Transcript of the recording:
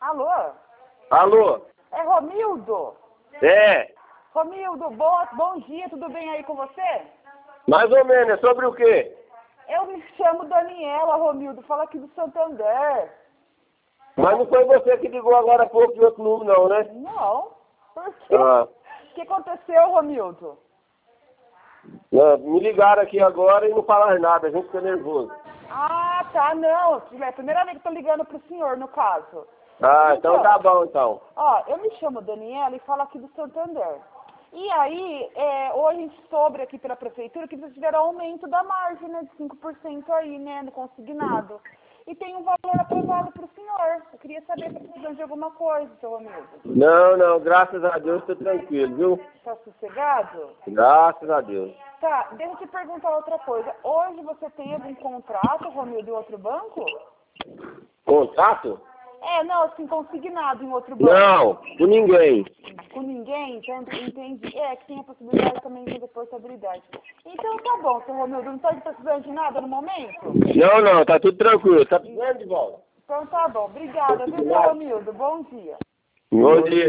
Alô? Alô? É Romildo? É, Romildo, bom dia, tudo bem aí com você? mais ou menos, é sobre o quê? Eu me chamo Daniela, Romildo, fala aqui do Santander. Mas não foi você que ligou agora há pouco de outro número não, né? Não, por quê? Ah, O que aconteceu, Romildo? não, me ligaram aqui agora e não falaram nada, a gente fica nervoso. Ah, tá, não. É a primeira vez que eu tô ligando pro senhor, no caso. Ah, então tá bom então. Ó, eu me chamo Daniela e falo aqui do Santander. E aí, hoje a gente soube aqui pela prefeitura que vocês tiveram aumento da margem, né, de 5% aí, né, no consignado. E tem um valor aprovado pro senhor. Eu queria saber se precisando de alguma coisa, seu Romildo. Não, graças a Deus tô tranquilo, viu? Tá sossegado? Graças a Deus. Tá, deixa eu te perguntar outra coisa. Hoje você tem algum contrato, Romildo, em outro banco? Contato? Não, assim, consignado em outro banco. Não, com ninguém. Com ninguém, então entendi. É, que tem a possibilidade também de portabilidade. Então tá bom, seu Romildo, não tá precisando de nada no momento? Não, tá tudo tranquilo. Tá precisando de volta? Então tá bom, obrigada, viu, seu Romildo? Bom dia. Bom dia.